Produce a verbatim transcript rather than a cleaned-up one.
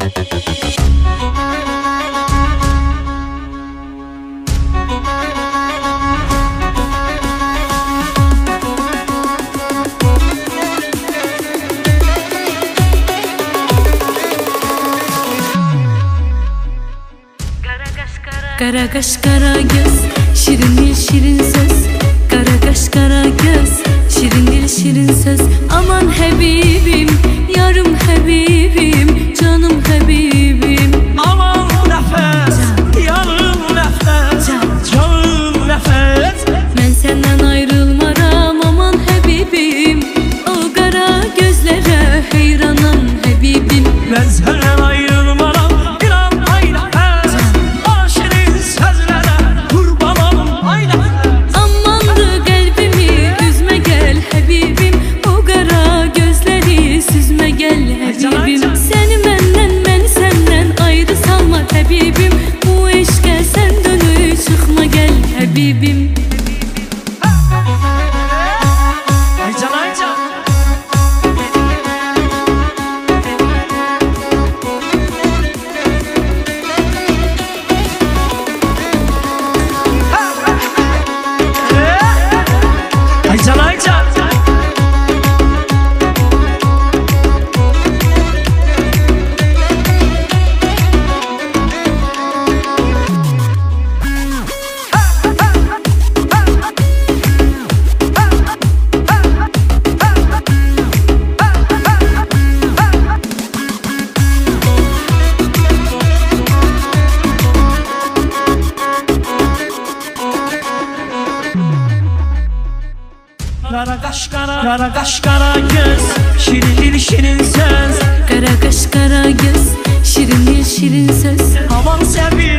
Kara kaş kara göz, şirin dil şirin söz. Kara kaş kara göz, şirin dil şirin söz. Aman Habibim, yarım Habibim, canım Habibim. Aman nefes, yarım nefes, canım nefes. Ben senden ayrılmaram aman Habibim. O kara gözlere heyranam Habibim. Ben senden ayrılmaram bir an ay nefes. O şirin sözlere kurban olum ay nefes. Amandı kalbimi üzme gel Habibim. O kara gözleri süzme gel Habibim. Seni benden ben senden ayrı salma Habibim. Bu eşke sen dönüp çıkma gel Habibim. Ay can ay can. Ay can ay can. Kara kaş kara, kara kaş kara göz, şirin dil şirin söz. Kara kaş kara göz, şirin dil şirin söz. Aman sevim